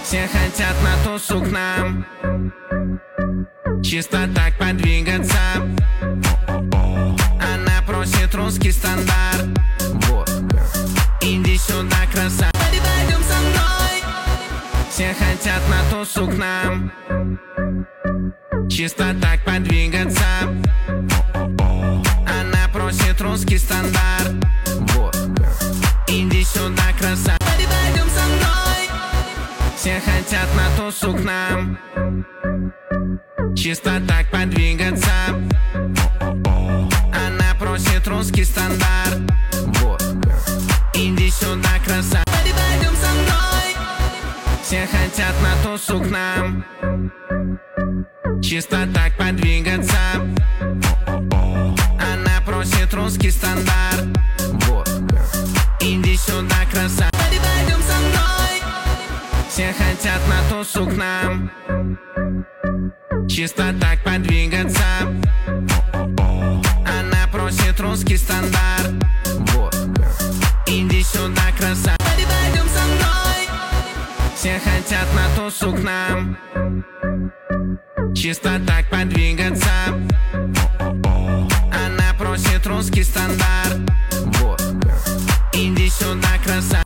Все хотят на тусу к нам, чисто так подвигаться. Она просит русский стандарт. Иди сюда, красавица, пойдем со мной. Все хотят на тусу к нам, чисто так подвигаться. Она просит русский стандарт. Иди сюда, красавица, пойдем со мной. Все хотят на тусу к нам, чисто так подвигаться. Она просит русский стандарт. Иди сюда, красавица, пойдем со мной. Все хотят на тусу к нам, чисто так подвигаться. Она просит русский стандарт. Иди сюда, красавица, пойдем со мной. Все хотят на тусу к нам, чисто так подвигаться. Она просит русский стандарт. Иди сюда, красавица, пойдем со мной. Все хотят на тусу к нам, чисто так подвигаться.